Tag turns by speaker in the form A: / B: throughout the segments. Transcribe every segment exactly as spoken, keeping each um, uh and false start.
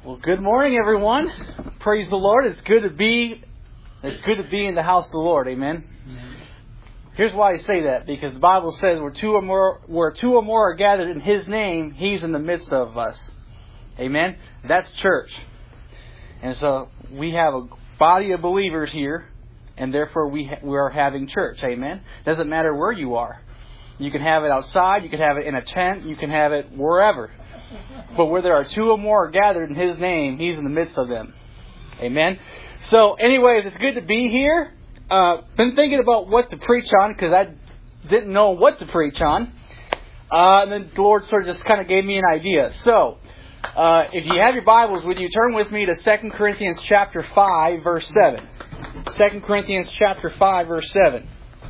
A: Well, good morning, everyone. Praise the Lord. It's good to be. It's good to be in the house of the Lord. Amen. Amen. Here's why I say that: because the Bible says, "Where two or more, where two or more are gathered in His name, He's in the midst of us." Amen. That's church, and so we have a body of believers here, and therefore we ha- we are having church. Amen. Doesn't matter where you are. You can have it outside. You can have it in a tent. You can have it wherever. But where there are two or more gathered in His name, He's in the midst of them. Amen. So, anyways, it's good to be here. Uh, been thinking about what to preach on because I didn't know what to preach on. Uh, and then the Lord sort of just kind of gave me an idea. So, uh, if you have your Bibles with you, turn with me to Second Corinthians chapter five, verse seven. Second Corinthians chapter five, verse seven.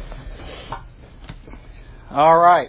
A: All right.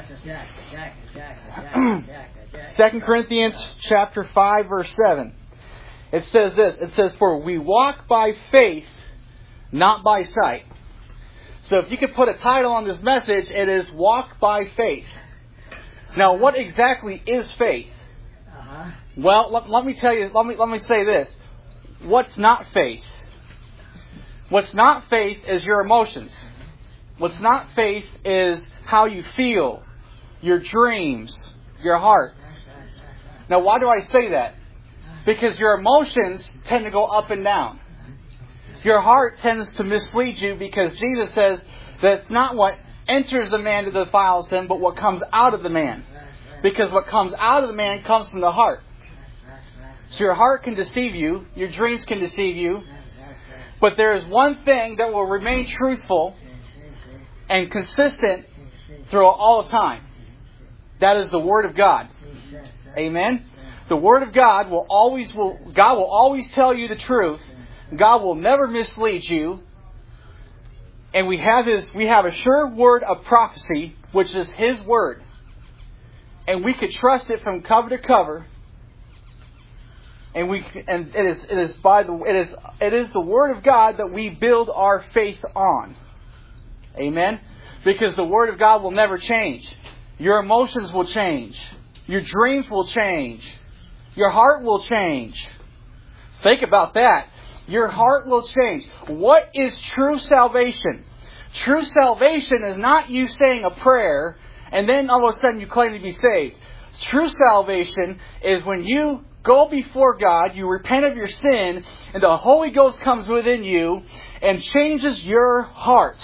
A: Second Corinthians chapter five, verse seven. It says this. It says, "For we walk by faith, not by sight." So if you could put a title on this message, it is "Walk by Faith." Now, what exactly is faith? Uh-huh. Well, let, let me tell you, let me, let me say this. What's not faith? What's not faith is your emotions. What's not faith is how you feel, your dreams, your heart. Now, why do I say that? Because your emotions tend to go up and down. Your heart tends to mislead you because Jesus says that it's not what enters the man that defiles him, but what comes out of the man. Because what comes out of the man comes from the heart. So your heart can deceive you, your dreams can deceive you, but there is one thing that will remain truthful and consistent throughout all the time. That is the Word of God. Amen. The Word of God will always will God will always tell you the truth. God will never mislead you. And we have His we have a sure word of prophecy, which is His Word. And we could trust it from cover to cover. And we and it is it is by the it is it is the Word of God that we build our faith on. Amen. Because the Word of God will never change. Your emotions will change. Your dreams will change. Your heart will change. Think about that. Your heart will change. What is true salvation? True salvation is not you saying a prayer and then all of a sudden you claim to be saved. True salvation is when you go before God, you repent of your sin, and the Holy Ghost comes within you and changes your heart.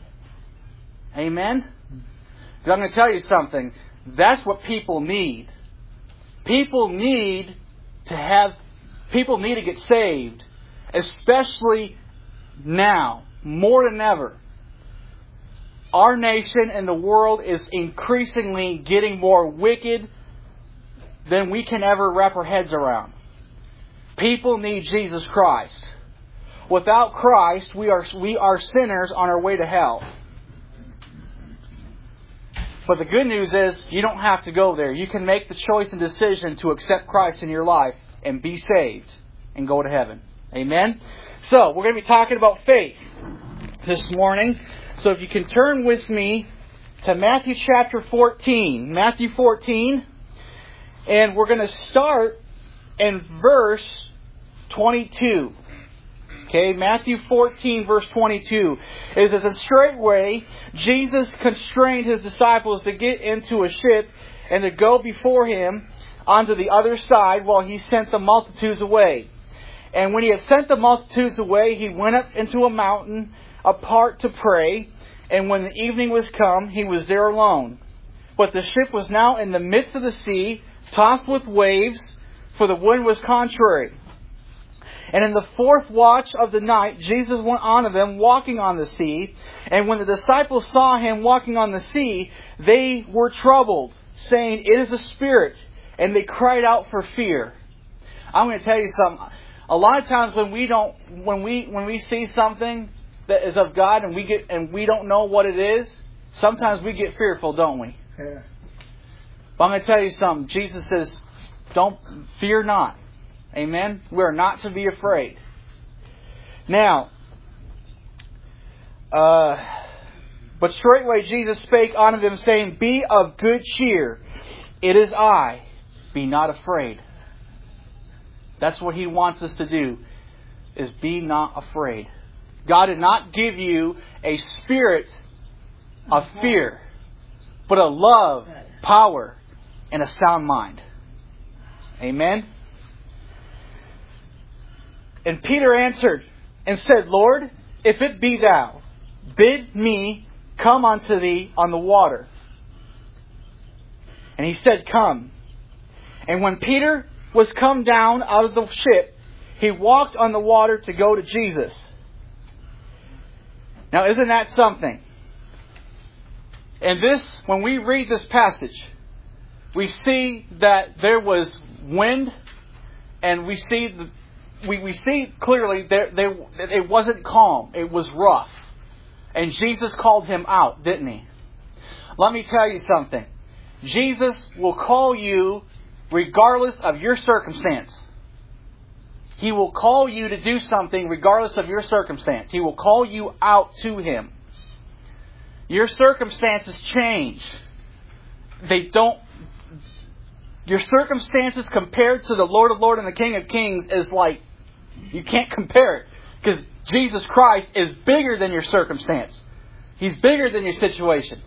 A: Amen? Because I'm going to tell you something. That's what people need. People need to have, people need to get saved. Especially now. More than ever. Our nation and the world is increasingly getting more wicked than we can ever wrap our heads around. People need Jesus Christ. Without Christ, we are we are sinners on our way to hell. But the good news is you don't have to go there. You can make the choice and decision to accept Christ in your life and be saved and go to heaven. Amen? So, we're going to be talking about faith this morning. So if you can turn with me to Matthew chapter fourteen. Matthew fourteen. And we're going to start in verse twenty-two. Okay, Matthew fourteen, verse twenty-two. It says, "And straightway Jesus constrained His disciples to get into a ship and to go before Him onto the other side while He sent the multitudes away. And when He had sent the multitudes away, He went up into a mountain apart to pray. And when the evening was come, He was there alone. But the ship was now in the midst of the sea, tossed with waves, for the wind was contrary. And in the fourth watch of the night, Jesus went on to them, walking on the sea. And when the disciples saw Him walking on the sea, they were troubled, saying, 'It is a spirit.' And they cried out for fear." I'm going to tell you something. A lot of times when we don't, when we when we see something that is of God and we get and we don't know what it is, sometimes we get fearful, don't we? Yeah. But I'm going to tell you something. Jesus says, "Don't fear not." Amen? We are not to be afraid. Now, uh, but straightway Jesus spake unto them, saying, "Be of good cheer. It is I. Be not afraid." That's what He wants us to do, is be not afraid. God did not give you a spirit of fear, but a love, power, and a sound mind. Amen? And Peter answered and said, Lord, if it be Thou, bid me come unto Thee on the water. And He said, Come. And when Peter was come down out of the ship, he walked on the water to go to Jesus. Now, isn't that something? And this, when we read this passage, we see that there was wind, and we see the, we, we see clearly there, there it wasn't calm. It was rough. And Jesus called him out, didn't He? Let me tell you something. Jesus will call you regardless of your circumstance. He will call you to do something regardless of your circumstance. He will call you out to Him. Your circumstances change. They don't... Your circumstances compared to the Lord of Lords and the King of Kings is like... You can't compare it. Because Jesus Christ is bigger than your circumstance. He's bigger than your situation.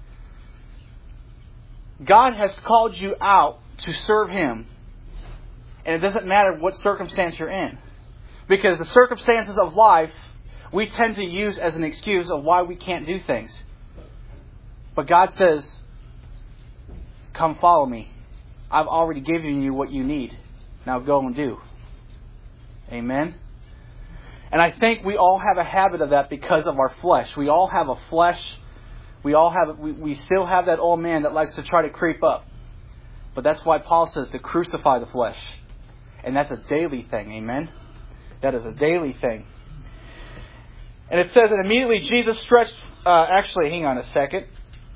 A: God has called you out to serve Him. And it doesn't matter what circumstance you're in. Because the circumstances of life, we tend to use as an excuse of why we can't do things. But God says, come follow me. I've already given you what you need. Now go and do. Amen? And I think we all have a habit of that because of our flesh. We all have a flesh. We all have, we, we still have that old man that likes to try to creep up. But that's why Paul says to crucify the flesh. And that's a daily thing. Amen? That is a daily thing. And it says that immediately Jesus stretched... Uh, actually, hang on a second.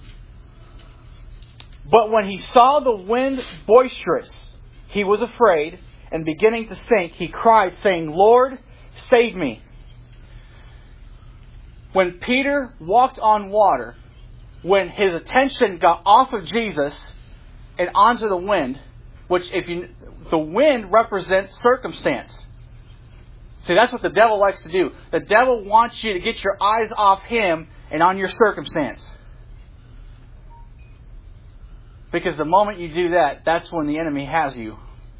A: But when he saw the wind boisterous, he was afraid, and beginning to sink, he cried, saying, Lord, save me. When Peter walked on water, when his attention got off of Jesus and onto the wind, which if you, the wind represents circumstance. See, that's what the devil likes to do. The devil wants you to get your eyes off him and on your circumstance. Because the moment you do that, that's when the enemy has you.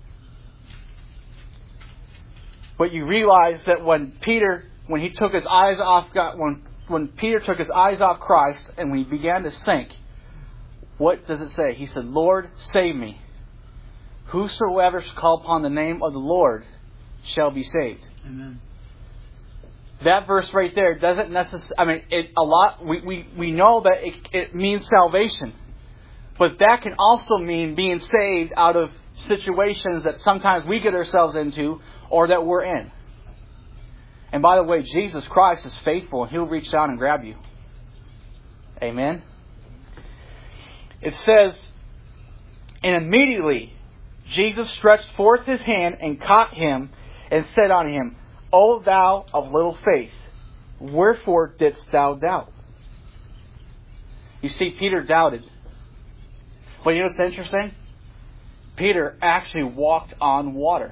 A: But you realize that when Peter, when he took his eyes off God, when when Peter took his eyes off Christ and when he began to sink, what does it say? He said, Lord, save me. Whosoever shall call upon the name of the Lord shall be saved. Amen. That verse right there doesn't necessarily, I mean, it a lot, we, we, we know that it, it means salvation. But that can also mean being saved out of situations that sometimes we get ourselves into or that we're in. And by the way, Jesus Christ is faithful and He'll reach down and grab you. Amen. It says, and immediately Jesus stretched forth His hand and caught him and said unto him, O thou of little faith, wherefore didst thou doubt? You see, Peter doubted. But you know what's interesting? Peter actually walked on water.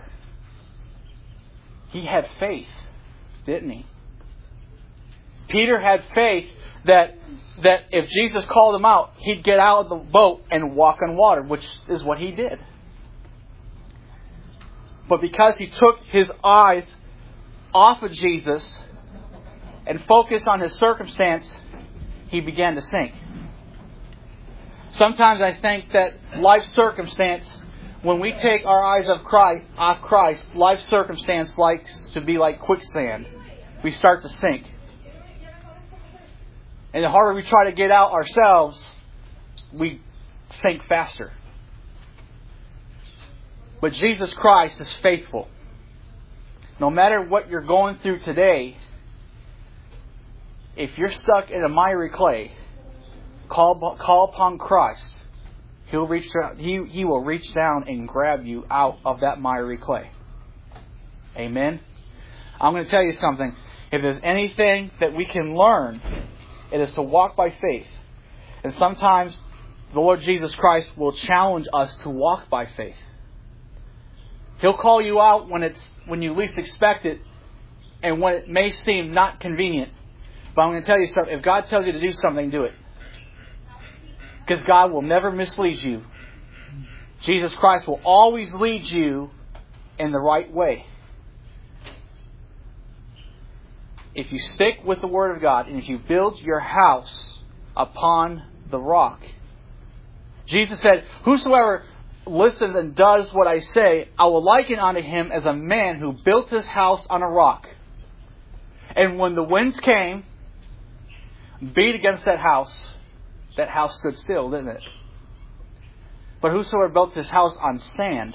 A: He had faith, didn't he? Peter had faith that that if Jesus called him out, he'd get out of the boat and walk on water, which is what he did. But because he took his eyes off of Jesus and focused on his circumstance, he began to sink. Sometimes I think that life circumstance, when we take our eyes off Christ, off Christ, life circumstance likes to be like quicksand. We start to sink. And the harder we try to get out ourselves, we sink faster. But Jesus Christ is faithful. No matter what you're going through today, if you're stuck in a miry clay, Call, call upon Christ. He'll reach down, he, he will reach down and grab you out of that miry clay. Amen? I'm going to tell you something. If there's anything that we can learn, it is to walk by faith. And sometimes the Lord Jesus Christ will challenge us to walk by faith. He'll call you out when it's when you least expect it and when it may seem not convenient. But I'm going to tell you something. If God tells you to do something, do it. Because God will never mislead you. Jesus Christ will always lead you in the right way. If you stick with the Word of God and if you build your house upon the rock. Jesus said, whosoever listens and does what I say, I will liken unto him as a man who built his house on a rock. And when the winds came, beat against that house, that house stood still, didn't it? But whosoever built his house on sand,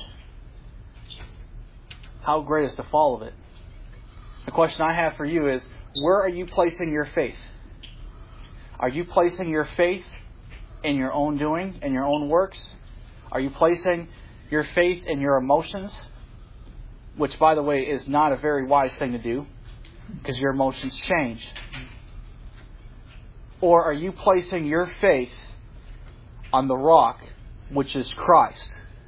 A: how great is the fall of it? The question I have for you is, where are you placing your faith? Are you placing your faith in your own doing, in your own works? Are you placing your faith in your emotions? Which, by the way, is not a very wise thing to do, because your emotions change. Or are you placing your faith on the rock, which is Christ?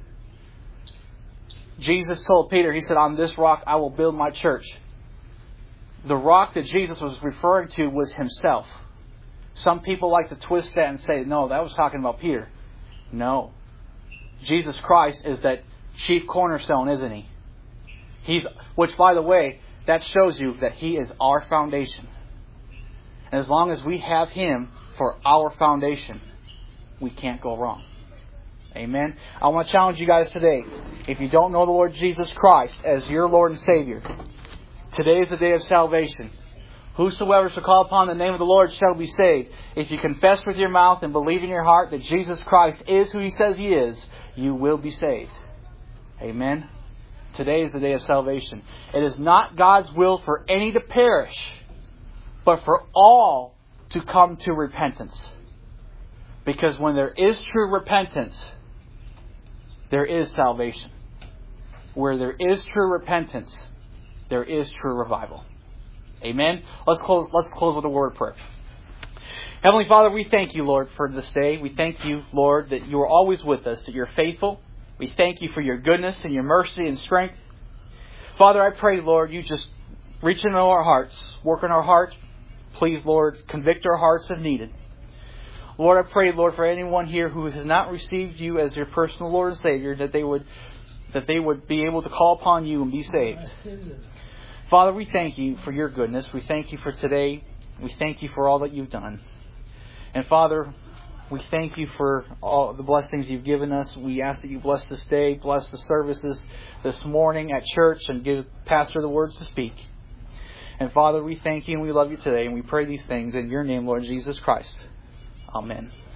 A: Jesus told Peter, He said, on this rock I will build my church. The rock that Jesus was referring to was Himself. Some people like to twist that and say, no, that was talking about Peter. No. Jesus Christ is that chief cornerstone, isn't He? He's, which, by the way, that shows you that He is our foundation. And as long as we have Him for our foundation, we can't go wrong. Amen. I want to challenge you guys today. If you don't know the Lord Jesus Christ as your Lord and Savior, today is the day of salvation. Whosoever shall call upon the name of the Lord shall be saved. If you confess with your mouth and believe in your heart that Jesus Christ is who He says He is, you will be saved. Amen. Today is the day of salvation. It is not God's will for any to perish, but for all to come to repentance. Because when there is true repentance, there is salvation. Where there is true repentance, there is true revival. Amen. Let's close. Let's close with a word of prayer. Heavenly Father, we thank you, Lord, for this day. We thank you, Lord, that you are always with us, that you're faithful. We thank you for your goodness and your mercy and strength. Father, I pray, Lord, you just reach into our hearts, work in our hearts. Please, Lord, convict our hearts if needed. Lord, I pray, Lord, for anyone here who has not received you as their personal Lord and Savior, that they would that they would be able to call upon you and be saved. Father, we thank you for your goodness. We thank you for today. We thank you for all that you've done. And Father, we thank you for all the blessings you've given us. We ask that you bless this day, bless the services this morning at church, and give Pastor the words to speak. And Father, we thank you and we love you today. And we pray these things in your name, Lord Jesus Christ. Amen.